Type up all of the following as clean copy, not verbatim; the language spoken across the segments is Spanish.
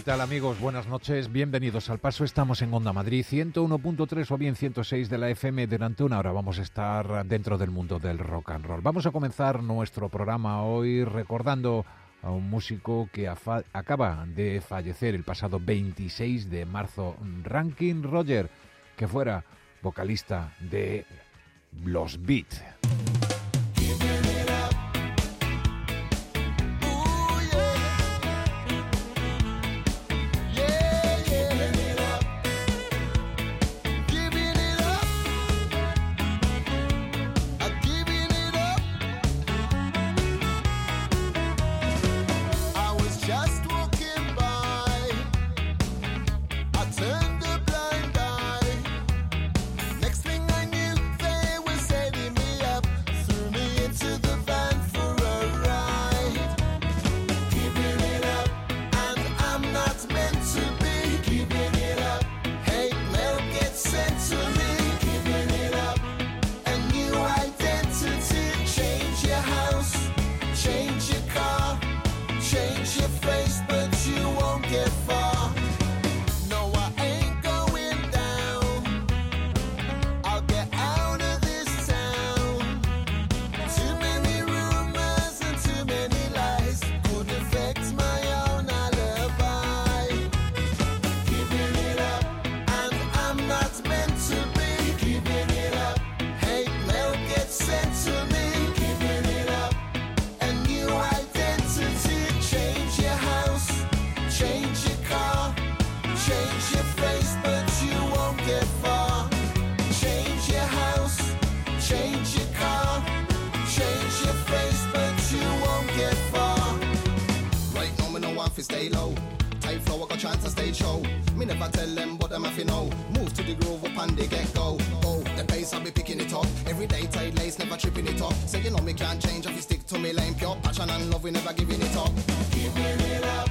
tal, amigos? Buenas noches, bienvenidos al Paso. Estamos en Onda Madrid 101.3 o bien 106 de la FM. Durante una hora vamos a estar dentro del mundo del rock and roll. Vamos a comenzar nuestro programa hoy recordando a un músico que acaba de fallecer el pasado 26 de marzo, Rankin Roger, que fuera vocalista de los Beat. Stay low, tight flow, I got chance to stage show. Me never tell them, but them if you know. Move to the groove up and they get go. Oh, the bass I'll be picking it up. Every day tight lace, never tripping it up. Say you know me can't change if you stick to me lane. Pure passion and love, we never giving it up. Giving it up.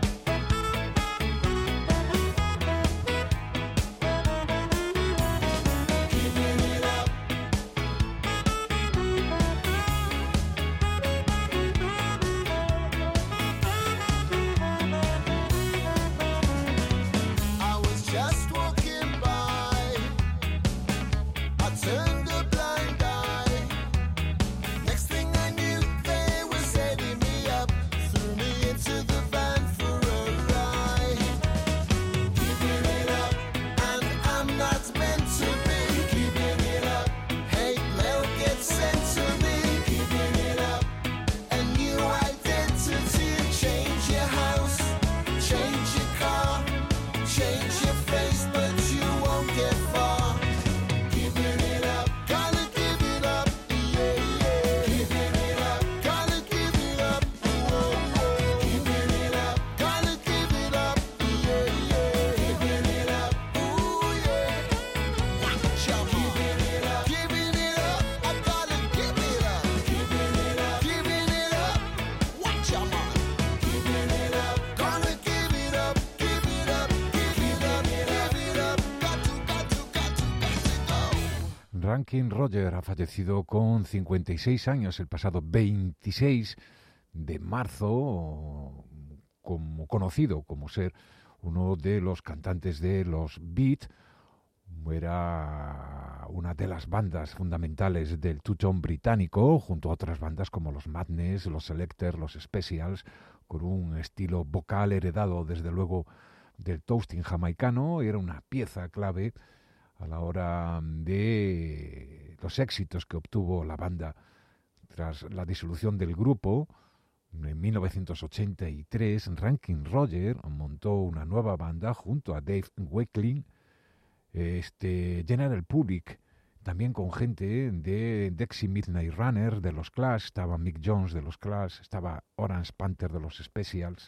Rankin Roger ha fallecido con 56 años el pasado 26 de marzo, conocido como ser uno de los cantantes de los Beat. Era una de las bandas fundamentales del two-tone británico, junto a otras bandas como los Madness, los Selectors, los Specials, con un estilo vocal heredado desde luego del toasting jamaicano. Era una pieza clave a la hora de los éxitos que obtuvo la banda tras la disolución del grupo. En 1983, Rankin Roger montó una nueva banda junto a Dave Wakeling, General Public, también con gente de Dexy Midnight Runner de los Clash, estaba Mick Jones de los Clash, estaba Orange Panther de los Specials,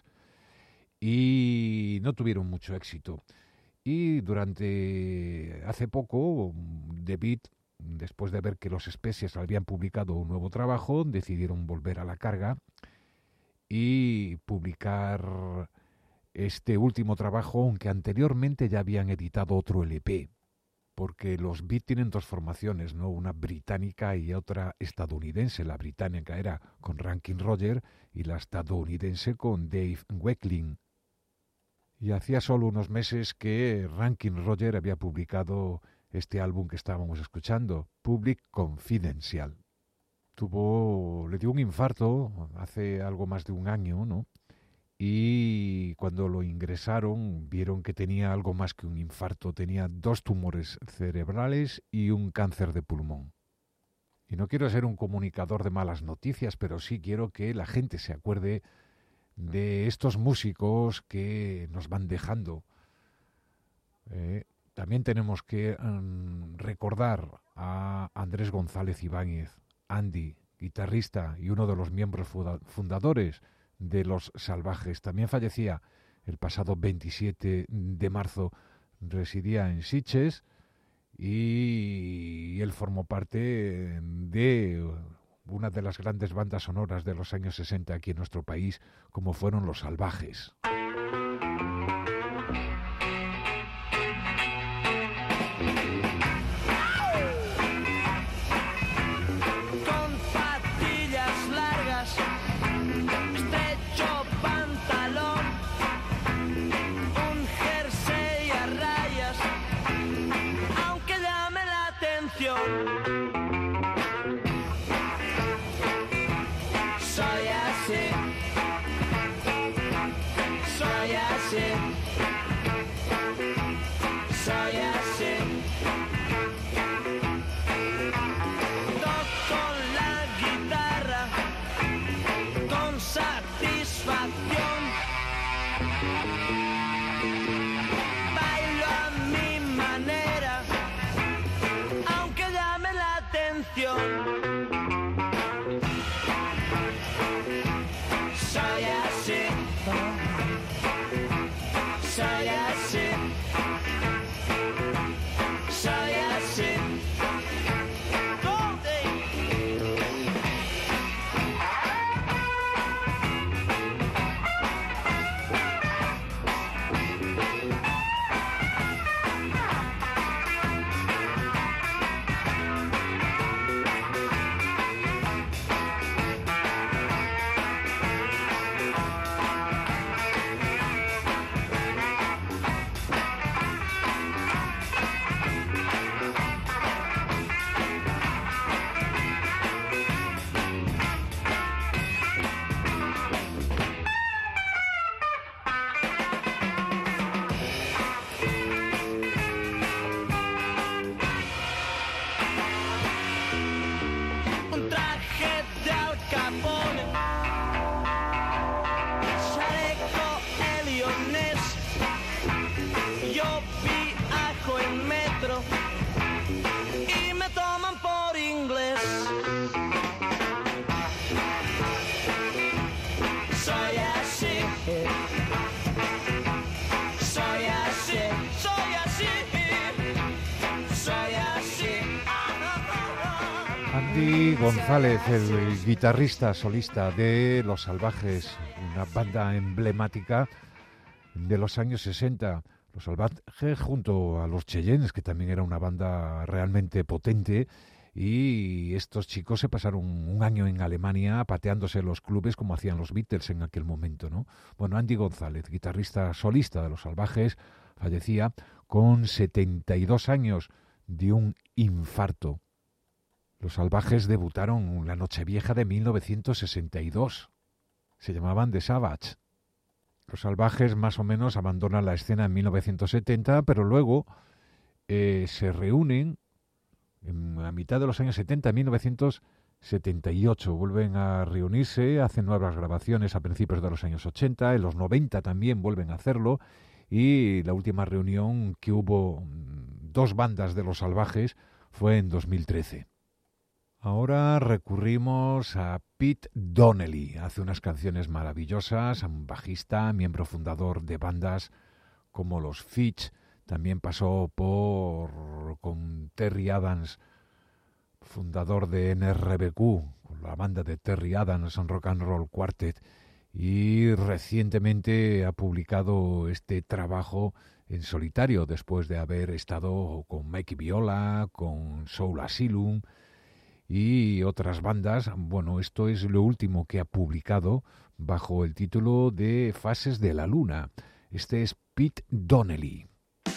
y no tuvieron mucho éxito. Y hace poco, The Beat, después de ver que los Specials habían publicado un nuevo trabajo, decidieron volver a la carga y publicar este último trabajo, aunque anteriormente ya habían editado otro LP, porque los Beat tienen dos formaciones, ¿no? Una británica y otra estadounidense. La británica era con Rankin Roger y la estadounidense con Dave Wakeling. Y hacía solo unos meses que Rankin Roger había publicado este álbum que estábamos escuchando, Public Confidential. Le dio un infarto hace algo más de un año, ¿no? Y cuando lo ingresaron vieron que tenía algo más que un infarto, tenía 2 tumores cerebrales y un cáncer de pulmón. Y no quiero ser un comunicador de malas noticias, pero sí quiero que la gente se acuerde de estos músicos que nos van dejando. También tenemos que recordar a Andrés González Ibáñez, Andy, guitarrista y uno de los miembros fundadores de Los Salvajes. También fallecía el pasado 27 de marzo, residía en Sitges y él formó parte de una de las grandes bandas sonoras de los años 60 aquí en nuestro país, como fueron Los Salvajes. Andy González, el guitarrista solista de Los Salvajes, una banda emblemática de los años 60. Los Salvajes junto a los Cheyennes, que también era una banda realmente potente, y estos chicos se pasaron un año en Alemania pateándose los clubes como hacían los Beatles en aquel momento, ¿no? Bueno, Andy González, guitarrista solista de Los Salvajes, fallecía con 72 años de un infarto. Los Salvajes debutaron la Nochevieja de 1962. Se llamaban The Savage. Los Salvajes más o menos abandonan la escena en 1970, pero luego se reúnen a mitad de los años 70, en 1978. Vuelven a reunirse, hacen nuevas grabaciones a principios de los años 80, en los 90 también vuelven a hacerlo, y la última reunión que hubo 2 bandas de Los Salvajes fue en 2013. Ahora recurrimos a Pete Donnelly. Hace unas canciones maravillosas, un bajista, miembro fundador de bandas como los Fitch. También pasó con Terry Adams, fundador de NRBQ, con la banda de Terry Adams Rock and Roll Quartet. Y recientemente ha publicado este trabajo en solitario, después de haber estado con Mikey Viola, con Soul Asylum y otras bandas. Bueno, esto es lo último que ha publicado bajo el título de Fases de la Luna. Este es Pete Donnelly.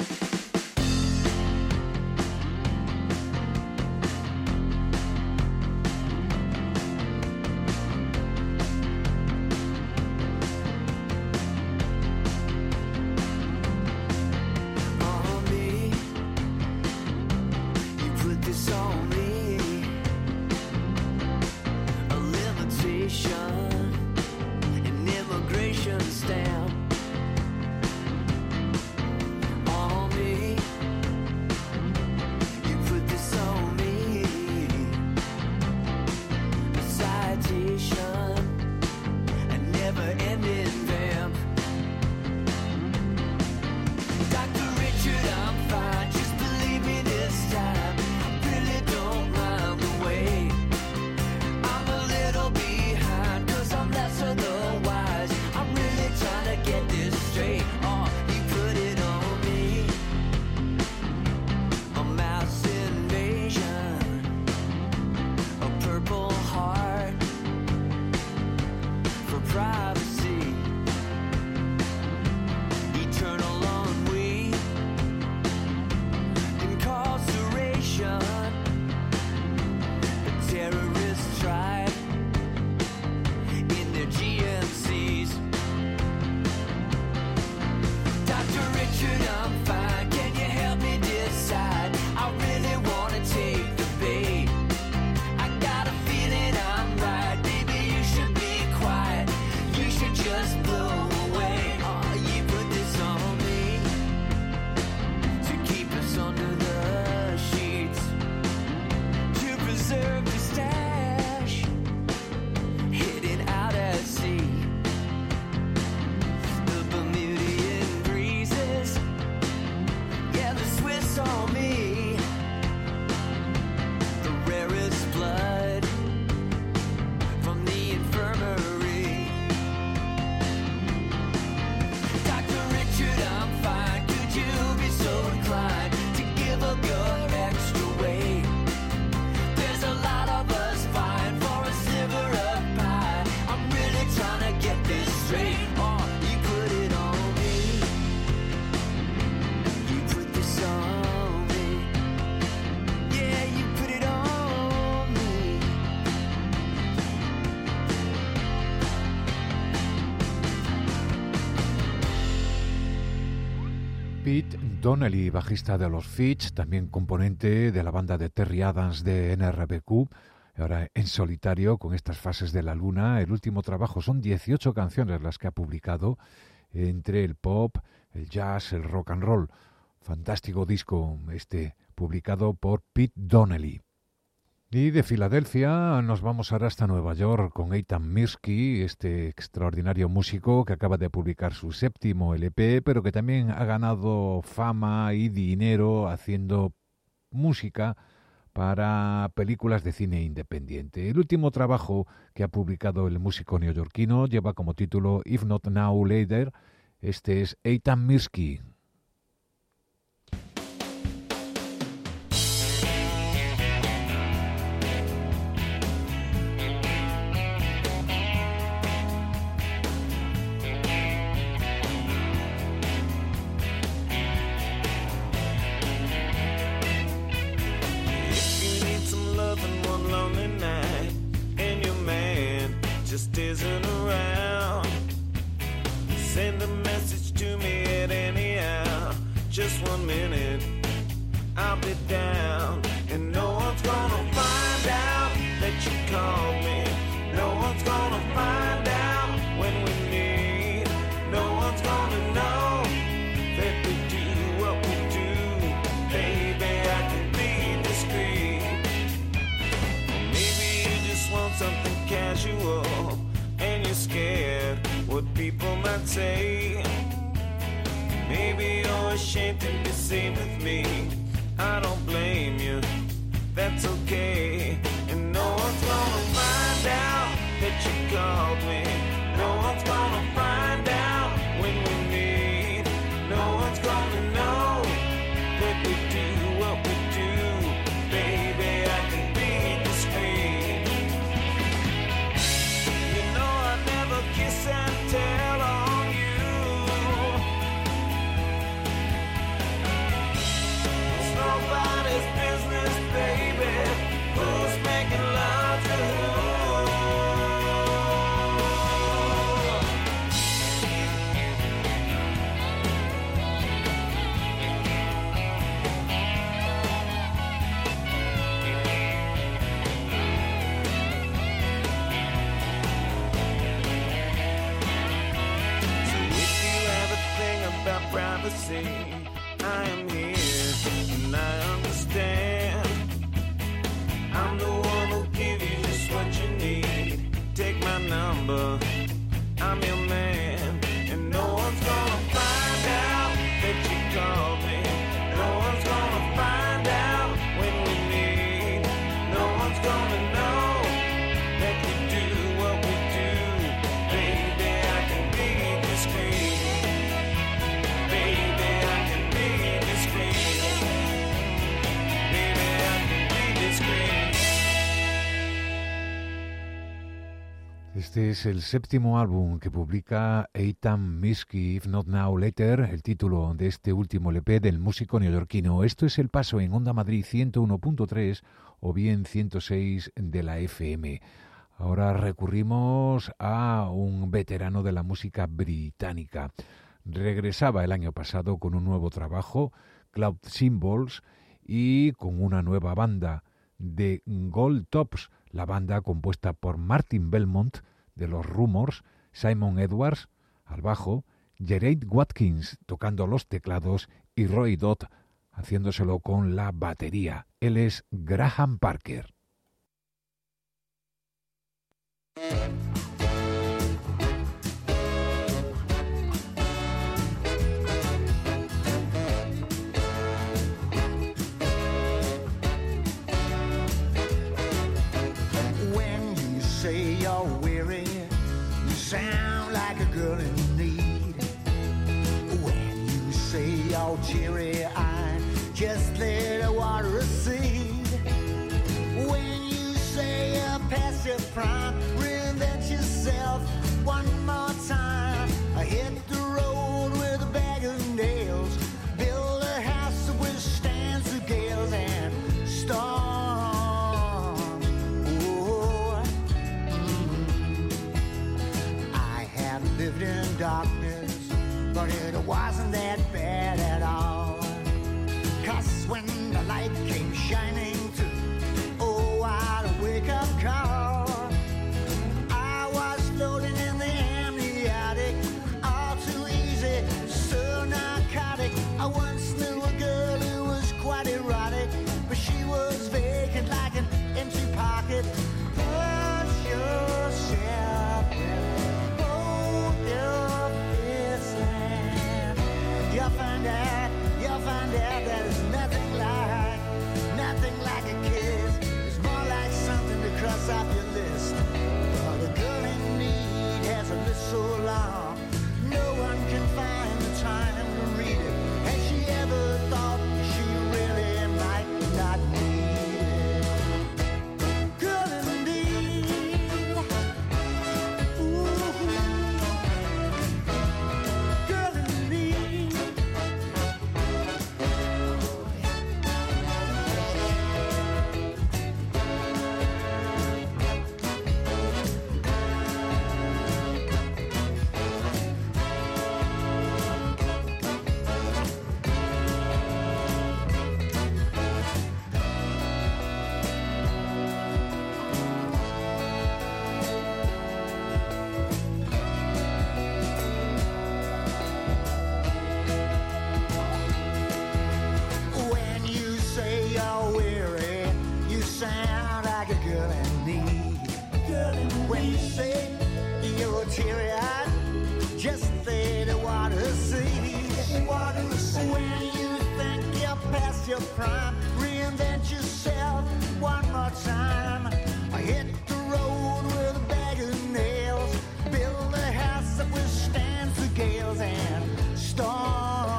Pete Donnelly, bajista de los Fitch, también componente de la banda de Terry Adams de NRBQ, ahora en solitario con estas fases de la luna. El último trabajo, son 18 canciones las que ha publicado entre el pop, el jazz, el rock and roll. Fantástico disco publicado por Pete Donnelly. Y de Filadelfia nos vamos ahora hasta Nueva York con Eitan Mirsky, extraordinario músico que acaba de publicar su 7º LP, pero que también ha ganado fama y dinero haciendo música para películas de cine independiente. El último trabajo que ha publicado el músico neoyorquino lleva como título If Not Now, Later. Este es Eitan Mirsky. Isn't around, send a message to me at any hour. Just 1 minute, I'll be down, and no one's gonna find out that you called me. No one's gonna find out when we need. No one's gonna know that we do what we do. Baby, I can be discreet. Maybe you just want something casual, and you're scared what people might say. Maybe you're ashamed to be seen with me. I don't blame you, that's okay. And no one's gonna find out that you called me. No one's gonna find out when we need. No one's gonna know that we do what we do. Baby, I can be discreet. Kiss and tell on you. I am here and I understand. I'm the one who'll give you just what you need. Take my number, I'm your man, and no one's gonna find out that you called me. No one's gonna find out when we meet. No one's gonna know that we do what we do. Baby, I can be discreet. Baby, I can be discreet. Baby, I can be discreet. Este es el séptimo álbum que publica Eitan Minsky, If Not Now, Later, el título de este último LP del músico neoyorquino. Esto es El Paso en Onda Madrid 101.3 o bien 106 de la FM. Ahora recurrimos a un veterano de la música británica. Regresaba el año pasado con un nuevo trabajo, Cloud Symbols, y con una nueva banda, The Gold Tops, la banda compuesta por Martin Belmont de los Rumours, Simon Edwards al bajo, Jared Watkins tocando los teclados y Roy Dodd haciéndoselo con la batería. Él es Graham Parker. Say you're weary, you sound like a girl in need. When you say you're teary-eyed, just let the water recede. When you say you're past your prime, reinvent yourself one more time. Hit the road with a bag of nails, build a house that withstands the gales and storms. Lived in darkness, but it wasn't that bad at all. 'Cause when the light came shining through, oh, what a wake-up call. I was floating in the amniotic, all too easy, so narcotic. I once knew a girl who was quite erotic, but she was vacant like an empty pocket. Push yourself in. You'll find out that it's nothing like a kiss. It's more like something to cross off your list. But a girl in need has a list so long, no one can find the time to read it. Has she ever thought she really might not need it? Girl in need. Ooh. Girl in need. When you say you're weary, you sound like a girl in need. When you say you're teary-eyed, just let the water see. When you think you're past your prime, reinvent yourself one more time. Hit the road with a bag of nails, build a house that withstands the gales and storms.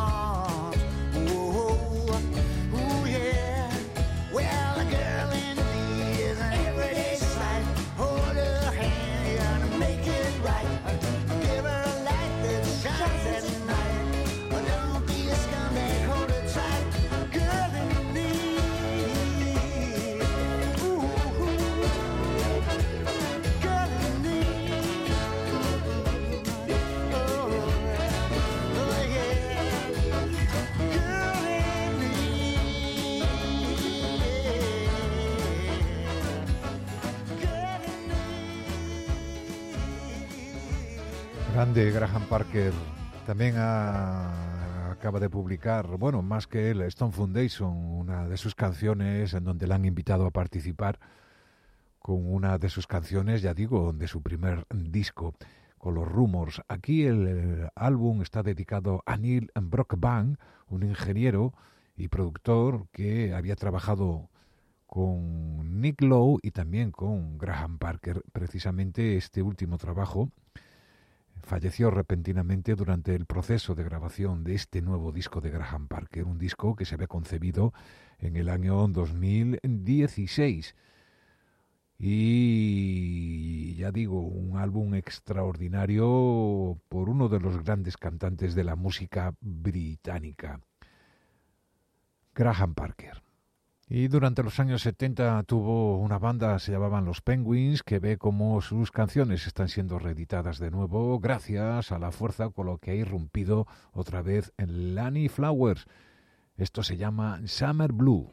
Ooh, yeah. Well, a girl in need is an everyday sight. Hold her hand, you're gonna make it right. Give her a light that shines at night. Don't be a scumbag, hold her tight. Girl in need. Ooh. Girl in need. Oh, yeah. Girl in need. Girl in need. Grande Graham Parker. También ha acaba de publicar, bueno, más que él, Stone Foundation, una de sus canciones en donde le han invitado a participar con una de sus canciones, ya digo, de su primer disco, con los Rumors. Aquí el álbum está dedicado a Neil Brockbank, un ingeniero y productor que había trabajado con Nick Lowe y también con Graham Parker. Precisamente este último trabajo falleció repentinamente durante el proceso de grabación de este nuevo disco de Graham Parker, un disco que se había concebido en el año 2016. Y ya digo, un álbum extraordinario por uno de los grandes cantantes de la música británica, Graham Parker. Y durante los años 70 tuvo una banda, se llamaban Los Penguins, que ve cómo sus canciones están siendo reeditadas de nuevo gracias a la fuerza con lo que ha irrumpido otra vez en Lanny Flowers. Esto se llama Summer Blue.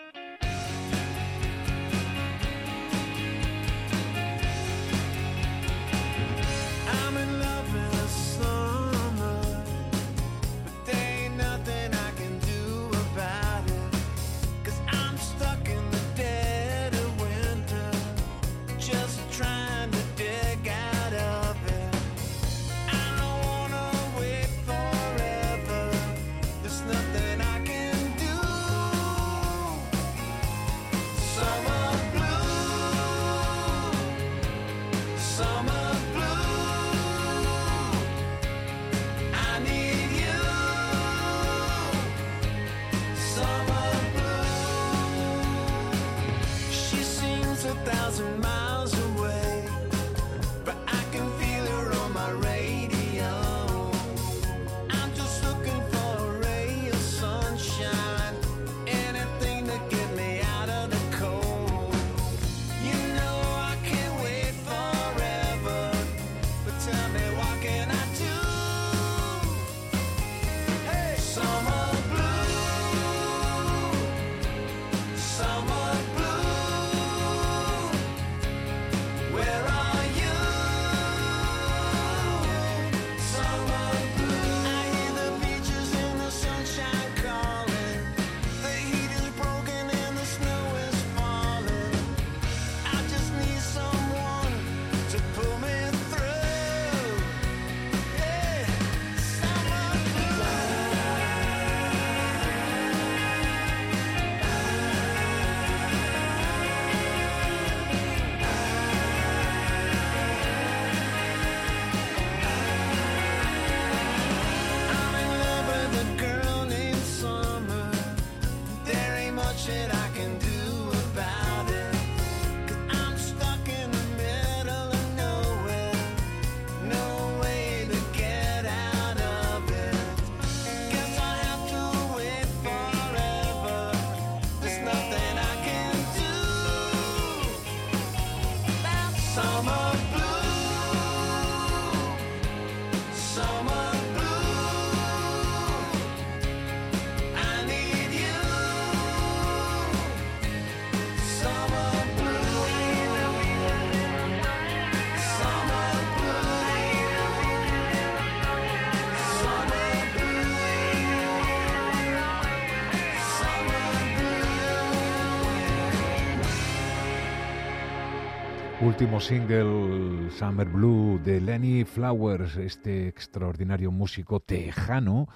Último single, Summer Blue, de Lanny Flowers, este extraordinario músico tejano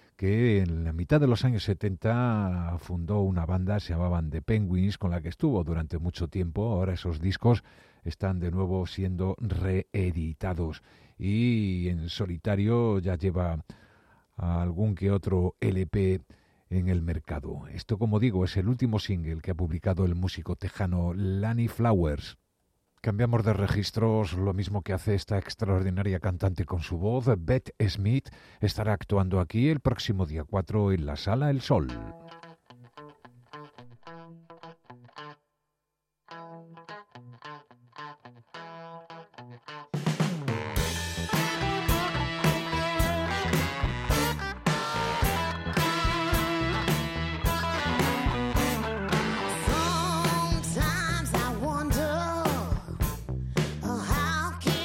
que en la mitad de los años 70 fundó una banda, se llamaban The Penguins, con la que estuvo durante mucho tiempo. Ahora esos discos están de nuevo siendo reeditados y en solitario ya lleva algún que otro LP en el mercado. Esto, como digo, es el último single que ha publicado el músico tejano Lanny Flowers. Cambiamos de registros, lo mismo que hace esta extraordinaria cantante con su voz. Beth Smith estará actuando aquí el próximo día 4 en la Sala El Sol.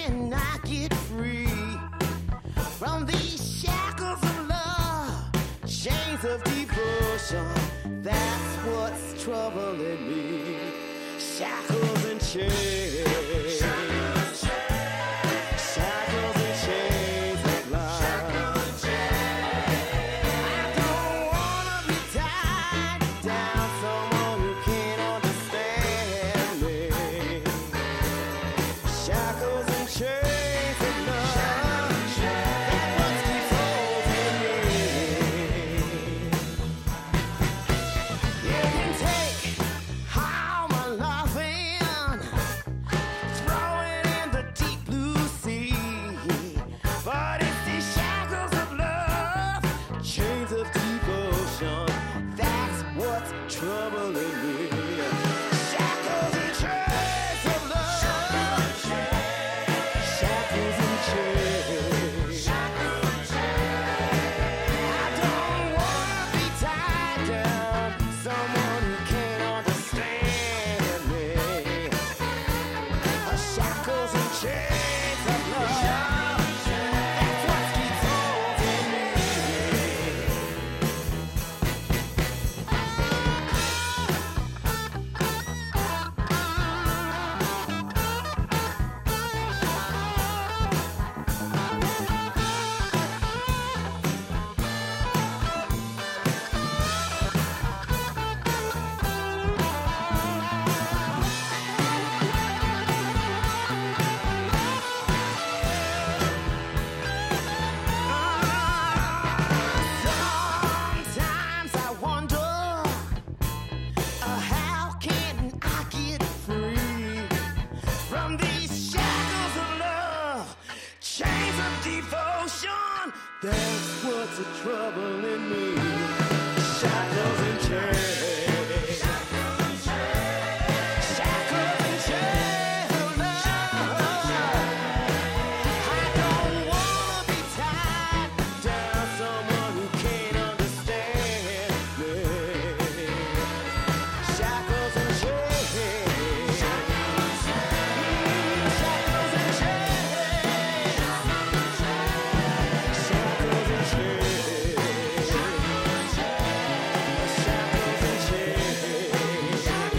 From these shackles of love, chains of devotion, that's what's troubling me. Shackles and chains. Shackles and chains of life. I don't wanna be tied down, someone who can't understand me. Shackles and chains of love, that's what keeps holding me. You can take all my loving, throw it in the deep blue sea, but it's these shackles of love, chains of devotion, that's what's troubling me. Shackles and chains of love, shackles and chains. I don't wanna be tied down, someone who can't understand me. Shackles and chains of love, that's what keeps holding me. Sometimes I wonder, how can I get free from these shackles of love, chains of devotion, that's what's troubling me. Shackles and chains. Shackles and chains of love. I don't wanna be tied down, someone who can't understand me. Shackles and chains. Shackles and chains. Shackles and chains. Shackles and chains.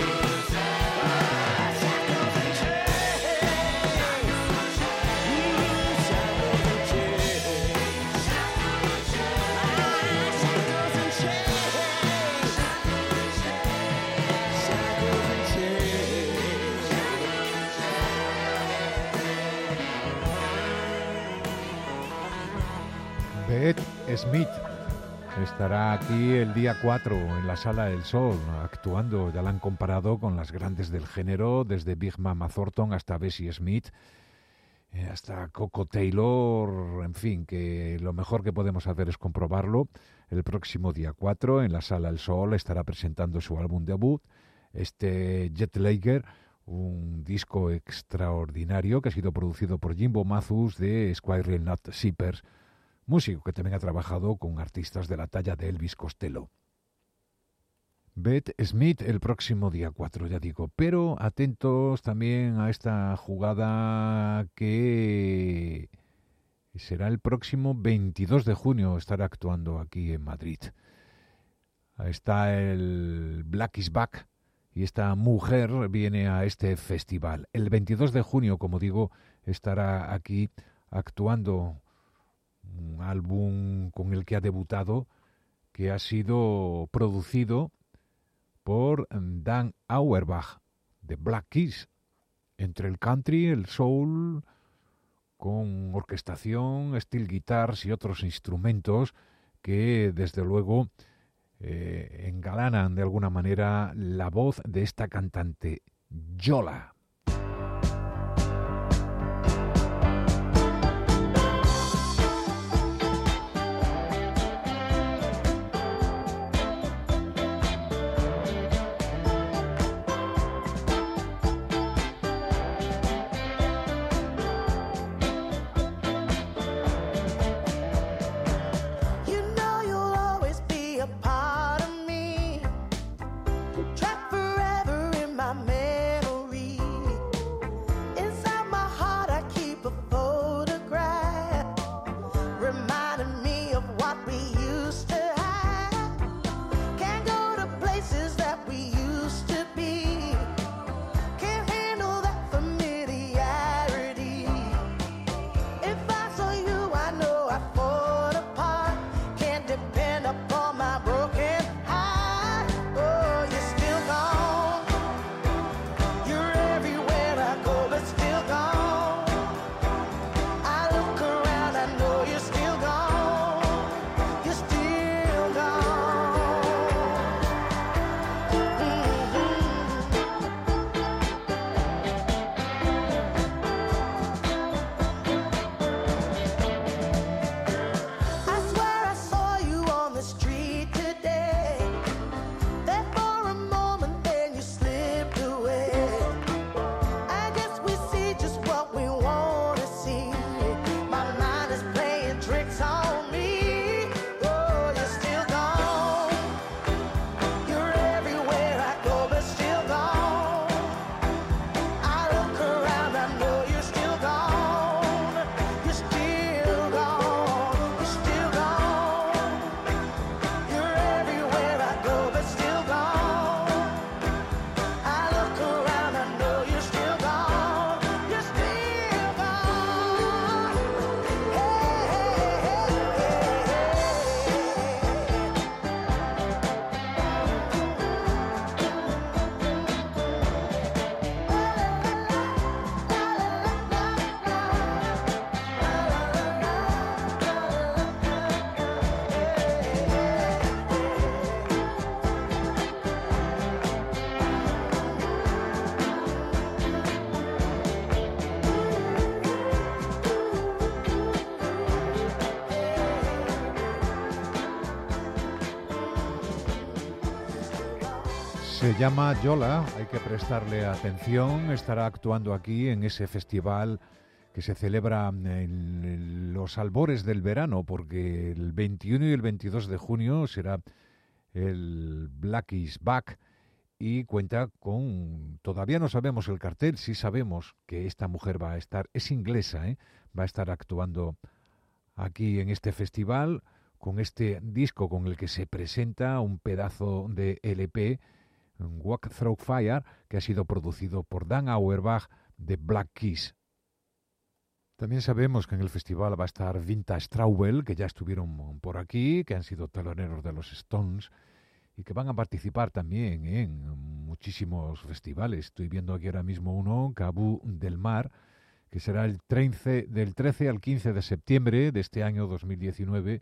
Beth Smith estará aquí el día 4 en la Sala del Sol, actuando. Ya la han comparado con las grandes del género, desde Big Mama Thornton hasta Bessie Smith, hasta Coco Taylor, en fin, que lo mejor que podemos hacer es comprobarlo. El próximo día 4 en la Sala del Sol estará presentando su álbum debut, Jetlager, un disco extraordinario que ha sido producido por Jimbo Mathus de Squirrel Nut Zippers, músico que también ha trabajado con artistas de la talla de Elvis Costello. Beth Smith el próximo día 4, ya digo, pero atentos también a esta jugada que será el próximo 22 de junio, estará actuando aquí en Madrid. Ahí está el Black is Back y esta mujer viene a este festival. El 22 de junio, como digo, estará aquí actuando, un álbum con el que ha debutado, que ha sido producido por Dan Auerbach de Black Keys, entre el country, el soul, con orquestación, steel guitars y otros instrumentos que desde luego engalanan de alguna manera la voz de esta cantante, Yola. Trapped forever in my memory. Se llama Yola, hay que prestarle atención, estará actuando aquí en ese festival que se celebra en los albores del verano, porque el 21 y el 22 de junio será el Black is Back y cuenta con, todavía no sabemos el cartel, sí sabemos que esta mujer va a estar, es inglesa, va a estar actuando aquí en este festival con este disco con el que se presenta un pedazo de LP, Walk Through Fire, que ha sido producido por Dan Auerbach de Black Keys. También sabemos que en el festival va a estar Vintage Traubel, que ya estuvieron por aquí, que han sido teloneros de los Stones y que van a participar también en muchísimos festivales. Estoy viendo aquí ahora mismo uno, Cabo del Mar, que será del 13 al 15 de septiembre de este año 2019,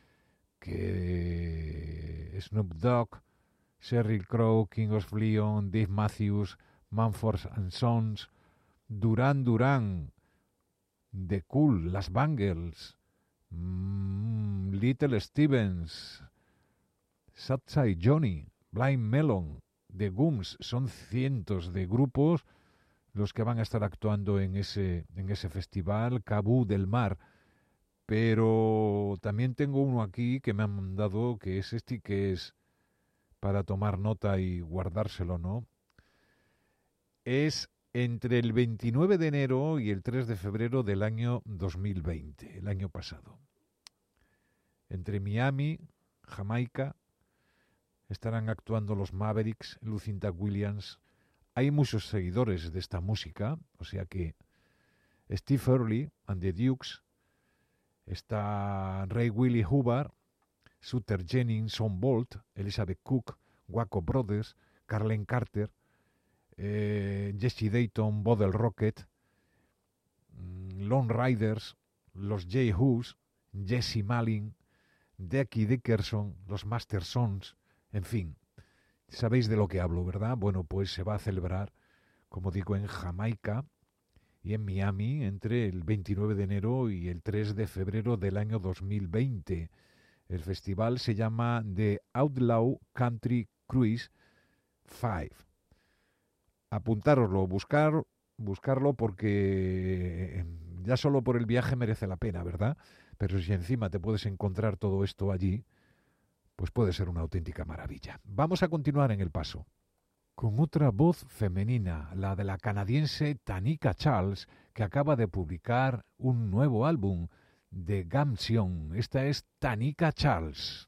que Snoop Dogg, Sheryl Crow, King of Leon, Dave Matthews, Mumford & Sons, Duran Duran, The Cool, Las Bangles, Little Stevens, Satsai Johnny, Blind Melon, The Gooms. Son cientos de grupos los que van a estar actuando en ese festival, Cabo del Mar. Pero también tengo uno aquí que me han mandado, que es este, que es para tomar nota y guardárselo, ¿no? Es entre el 29 de enero y el 3 de febrero del año 2020, el año pasado. Entre Miami, Jamaica, estarán actuando los Mavericks, Lucinda Williams. Hay muchos seguidores de esta música, o sea que Steve Early and the Dukes, está Ray Willie Hubbard, Sutter Jennings, Son Bolt, Elizabeth Cook, Waco Brothers, Carlene Carter, Jesse Dayton, Bottle Rocket, Lone Riders, los J-Who's, Jesse Malin, Decky Dickerson, los Master Sons, en fin, sabéis de lo que hablo, ¿verdad? Bueno, pues se va a celebrar, como digo, en Jamaica y en Miami entre el 29 de enero y el 3 de febrero del año 2020. El festival se llama The Outlaw Country Cruise 5. Apuntároslo, buscarlo porque ya solo por el viaje merece la pena, ¿verdad? Pero si encima te puedes encontrar todo esto allí, pues puede ser una auténtica maravilla. Vamos a continuar en el paso con otra voz femenina, la de la canadiense Tanika Charles, que acaba de publicar un nuevo álbum de Gamsion. Esta es Tanika Charles.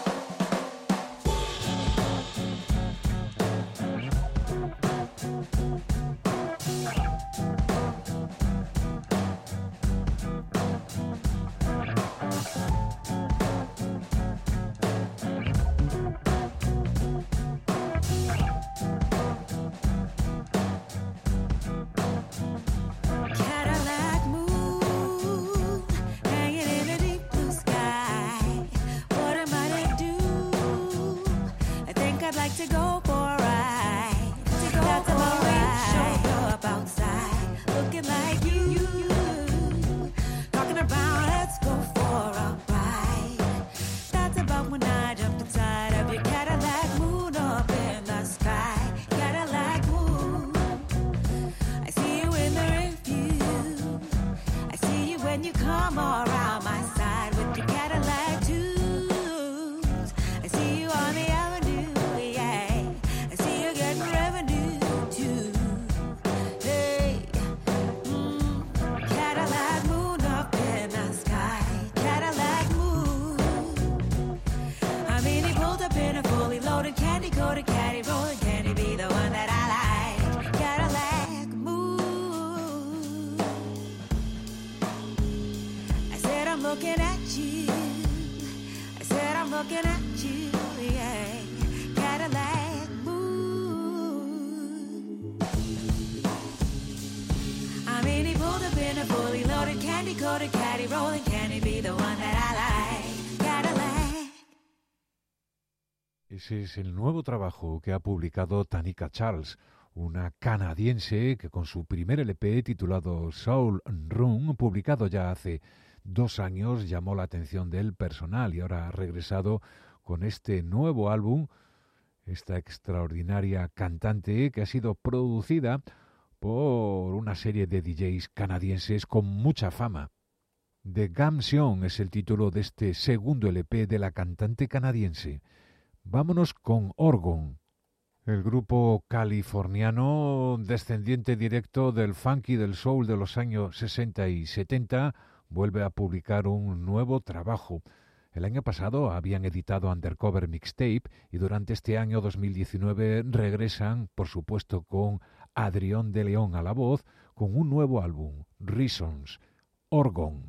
Ese es el nuevo trabajo que ha publicado Tanika Charles, una canadiense que con su primer LP titulado Soul Room, publicado ya hace 2 años, llamó la atención del personal y ahora ha regresado con este nuevo álbum esta extraordinaria cantante que ha sido producida por una serie de DJs canadienses con mucha fama. The Gamsion es el título de este segundo LP de la cantante canadiense. Vámonos con Orgon, el grupo californiano descendiente directo del funk y del soul de los años 60 y 70, vuelve a publicar un nuevo trabajo. El año pasado habían editado Undercover Mixtape y durante este año 2019 regresan, por supuesto, con Adrián de León a la voz, con un nuevo álbum, Reasons, Orgon.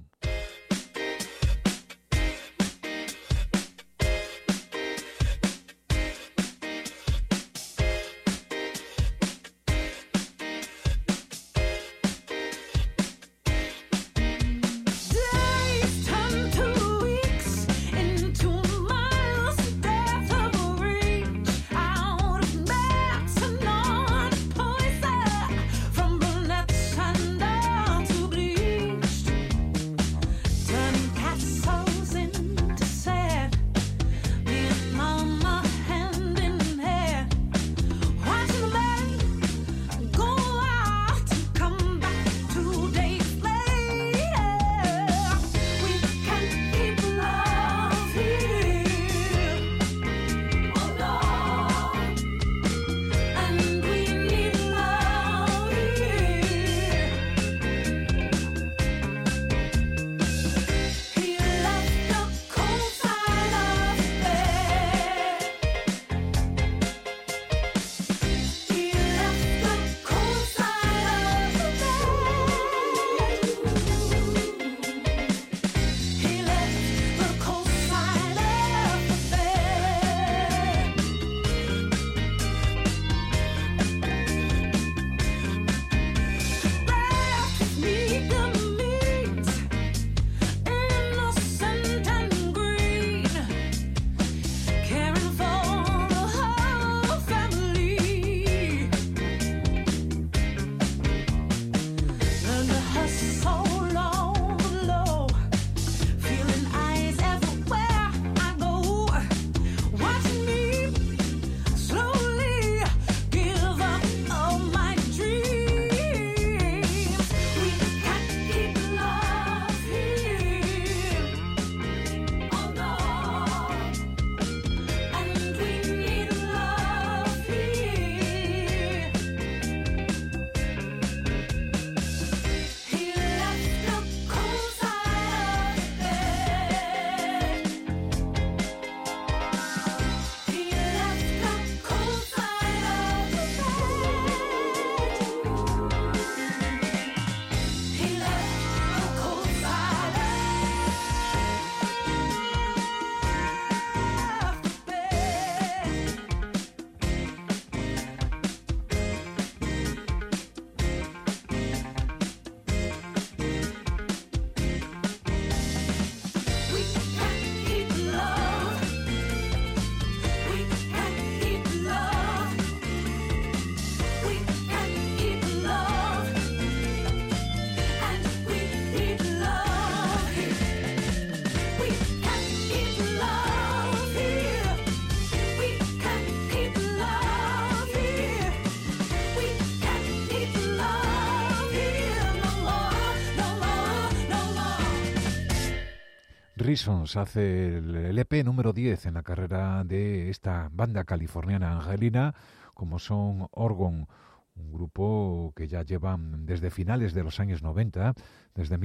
Reasons hace el EP número 10 en la carrera de esta banda californiana angelina, como son Orgon, un grupo que ya llevan desde finales de los años 90, desde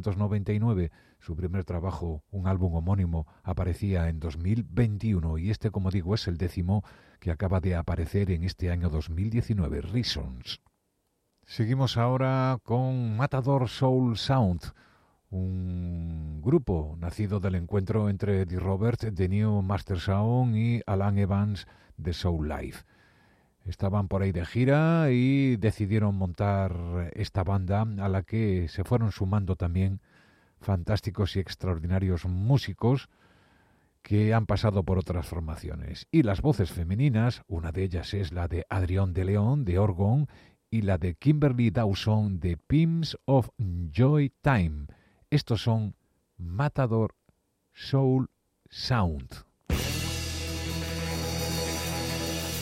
1999. Su primer trabajo, un álbum homónimo, aparecía en 2021 y este, como digo, es el 10º que acaba de aparecer en este año 2019, Reasons. Seguimos ahora con Matador Soul Sound, un grupo nacido del encuentro entre Eddie Roberts de New Master Sound y Alan Evans de Soul Life. Estaban por ahí de gira y decidieron montar esta banda a la que se fueron sumando también fantásticos y extraordinarios músicos que han pasado por otras formaciones. Y las voces femeninas, una de ellas es la de Adrián de León de Orgon y la de Kimberly Dawson de Pimps of Joy Time. Estos son Matador Soul Sound.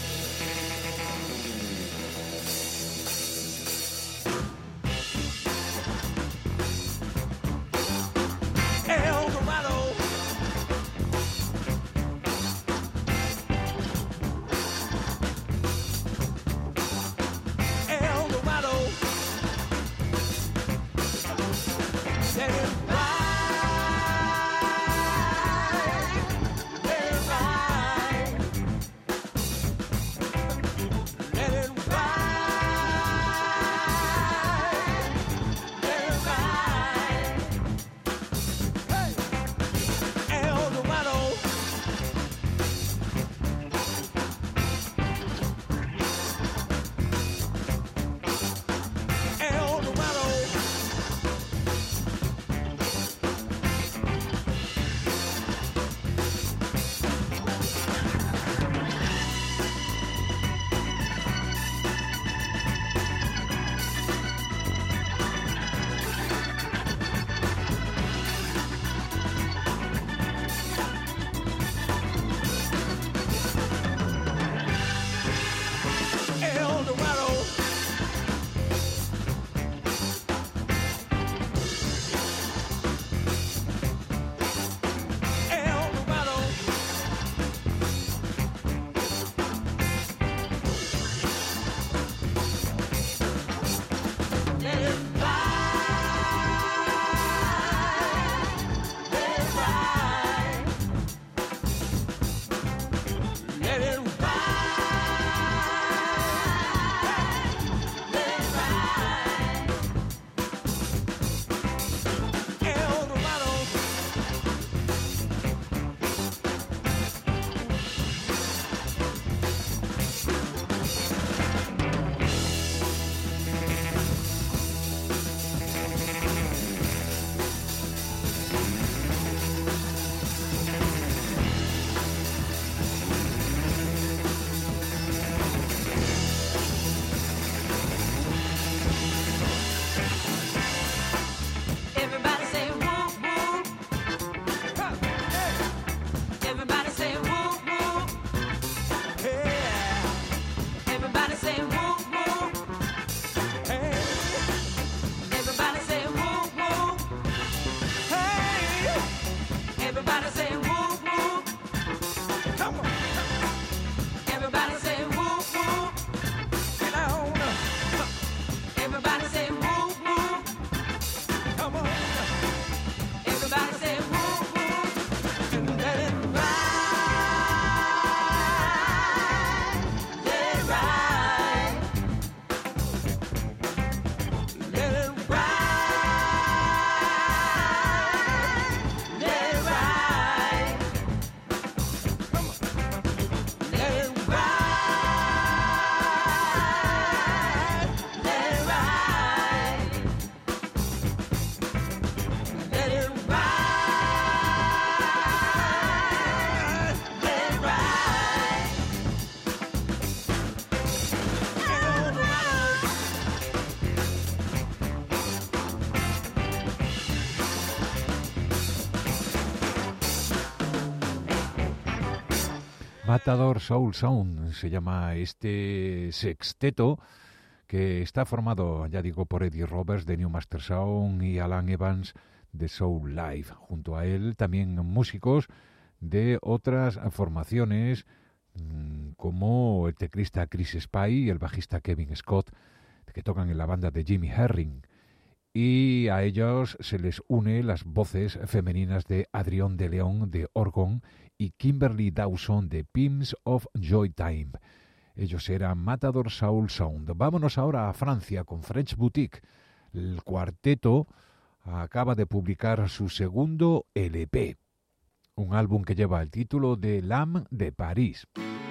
Matador Soul Sound se llama este sexteto que está formado, ya digo, por Eddie Roberts de New Master Sound y Alan Evans de Soul Live. Junto a él también músicos de otras formaciones como el teclista Chris Spy y el bajista Kevin Scott, que tocan en la banda de Jimmy Herring. Y a ellos se les une las voces femeninas de Adrienne de Leon de Orgon y Kimberly Dawson de Pimps of Joytime. Ellos eran Matador Soul Sound. Vámonos ahora a Francia con French Boutique. El cuarteto acaba de publicar su segundo LP, un álbum que lleva el título de L'Âme de París.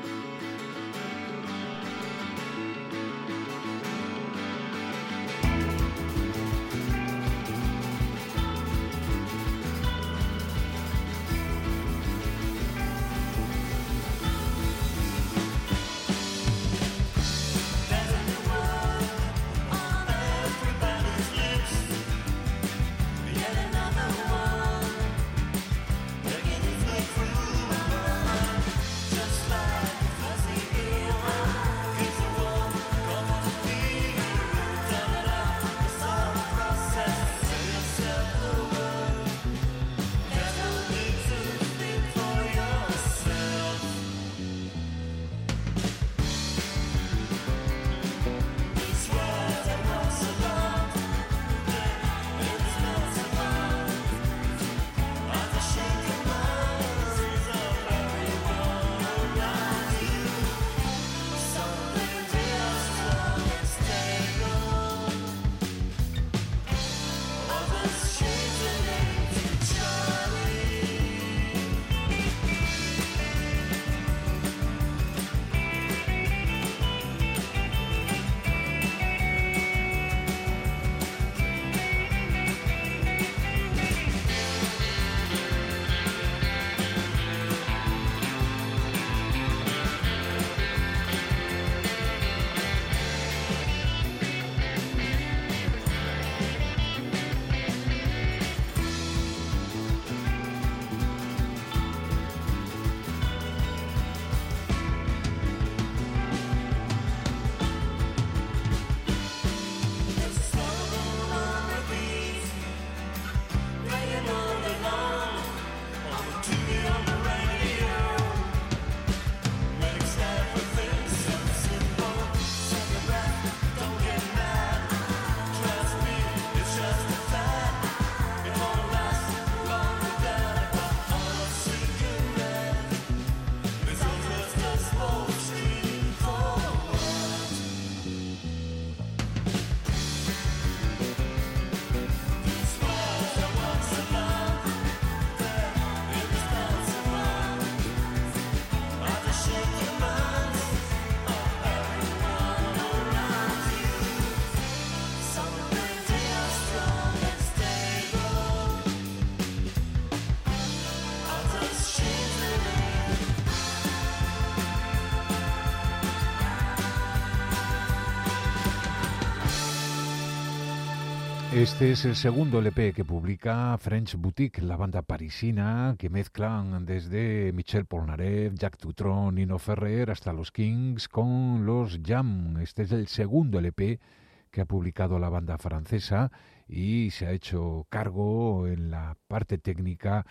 Este es el segundo LP que publica French Boutique, la banda parisina que mezclan desde Michel Polnareff, Jack Dutronc, Nino Ferrer hasta los Kings con los Jam. Este es el segundo LP que ha publicado la banda francesa y se ha hecho cargo en la parte técnica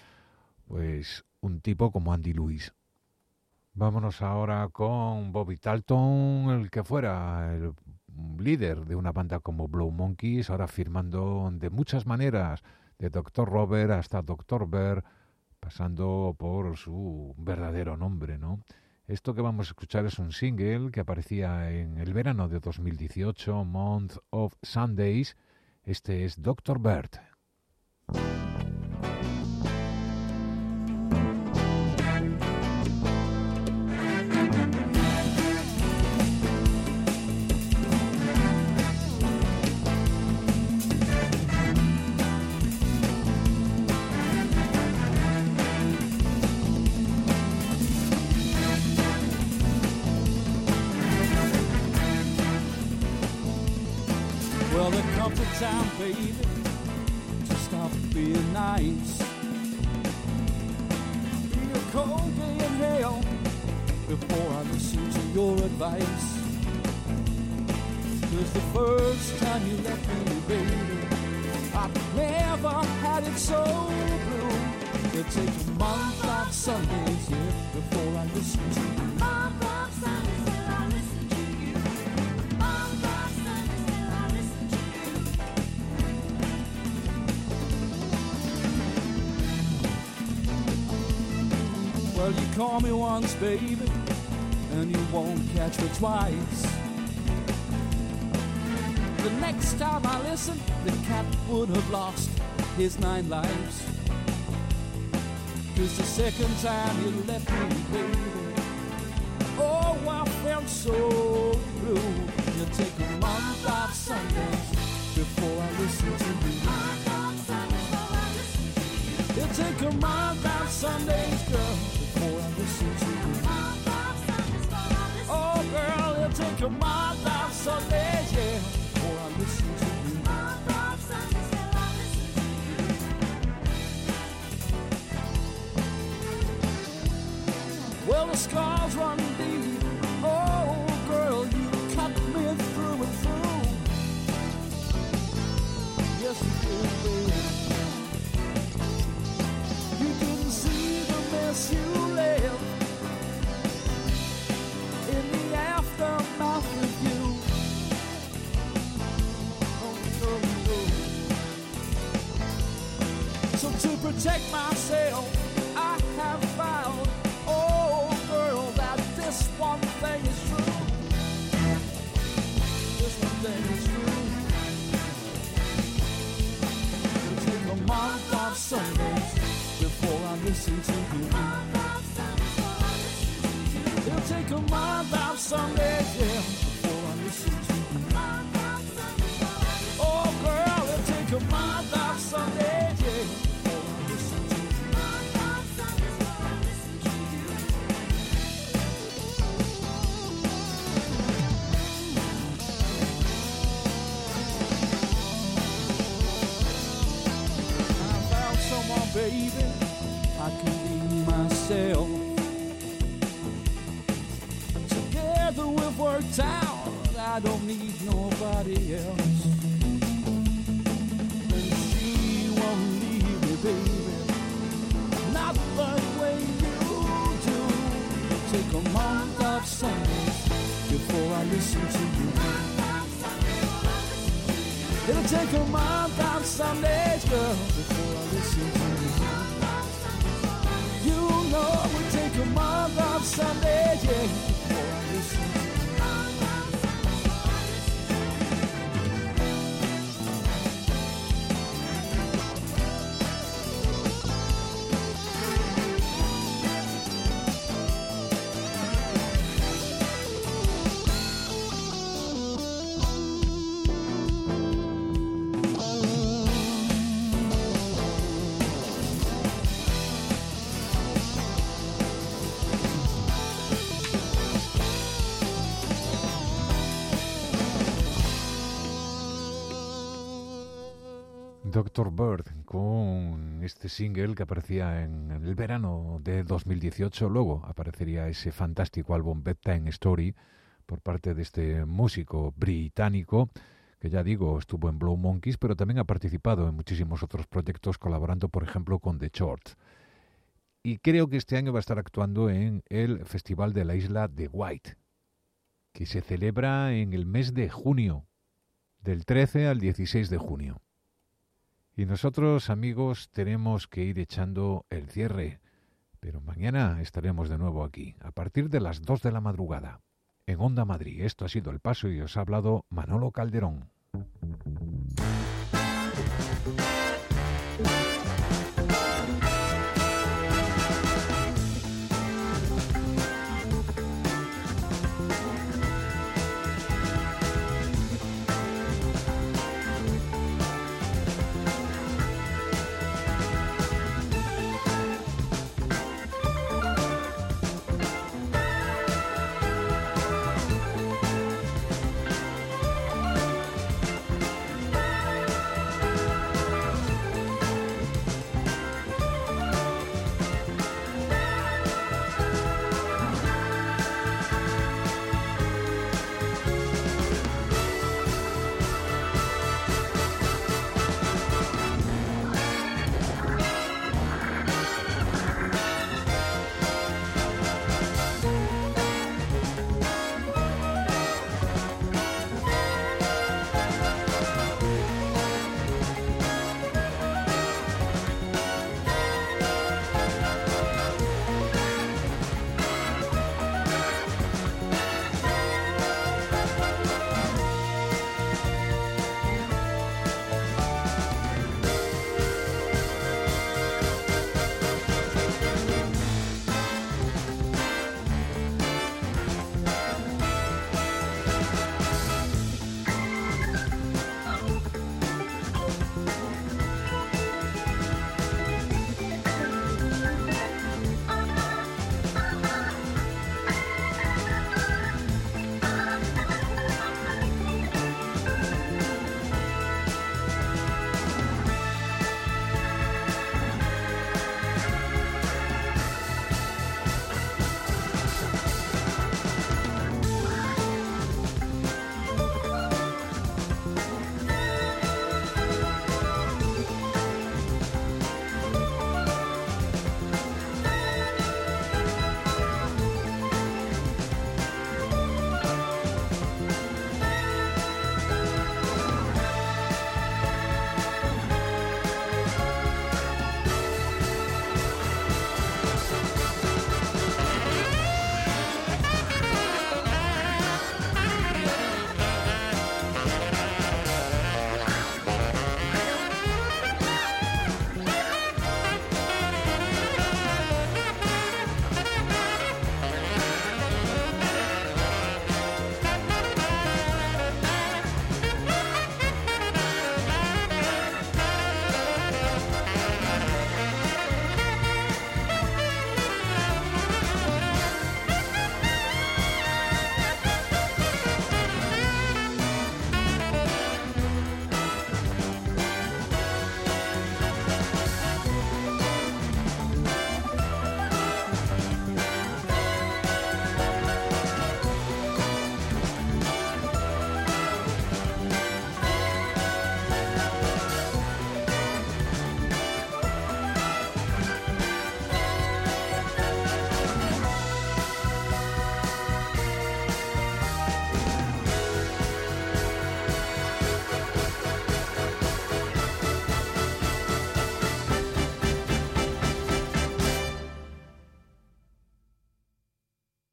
pues un tipo como Andy Lewis. Vámonos ahora con Bobby Talton, el que fuera el líder de una banda como Blow Monkeys, ahora firmando de muchas maneras, de Dr. Robert hasta Dr. Bear, pasando por su verdadero nombre, ¿no? Esto que vamos a escuchar es un single que aparecía en el verano de 2018, Month of Sundays. Este es Dr. Bird. Well, there comes a time, baby, to stop being nice. Be a cold day in hell, before I listen to your advice. 'Cause the first time you left me, baby, I've never had it so blue. It takes a month of Sundays, yeah, before I listen to you. Month of Sundays till I listen to you. Month of Sundays till I listen to you. Well, you call me once, baby, and you won't catch me twice. The next time I listen, the cat would have lost his 9 lives. 'Cause the second time you left me, baby, oh, I felt so blue. You take a month of Sundays before I listen to you. Month of Sundays till I listen to you. You take a month of Sundays, girl, before I listen to you. Month of Sundays till I listen to you. Oh, girl, you take a month of Sundays, yeah, before I listen to you. Month of Sundays till I listen to you. Well, the scars run deep. Oh, girl, you cut me through and through. Yes, you did, baby. You didn't see the mess you left in the aftermath of you. Oh, no, no. So to protect myself, I have found, oh girl, that this one thing is true. This one thing is true. It'll take a month of Sundays before I listen to you. Month of Sundays till I listen to you. It'll take a month of Sundays, yeah, before I listen to you. Month of Sundays till I listen to you. Oh girl, it'll take a month of Sundays, yeah, before I listen to you. Month of Sundays till I listen to you. I found someone, baby, I can be myself. Together we've worked out, I don't need nobody else. And she won't leave me, baby, not the way you do. Take a month of Sundays before I listen to you. It'll take a month of Sundays, girl, before I listen to you. You know it would take a month of Sundays, yeah, before I listen to you. Dr. Bird con este single que aparecía en el verano de 2018. Luego aparecería ese fantástico álbum Bedtime Story por parte de este músico británico que, ya digo, estuvo en Blow Monkeys, pero también ha participado en muchísimos otros proyectos, colaborando, por ejemplo, con The Shorts. Y creo que este año va a estar actuando en el Festival de la Isla de Wight, que se celebra en el mes de junio, del 13 al 16 de junio. Y nosotros, amigos, tenemos que ir echando el cierre, pero mañana estaremos de nuevo aquí, a partir de las 2 de la madrugada, en Onda Madrid. Esto ha sido El Paso y os ha hablado Manolo Calderón.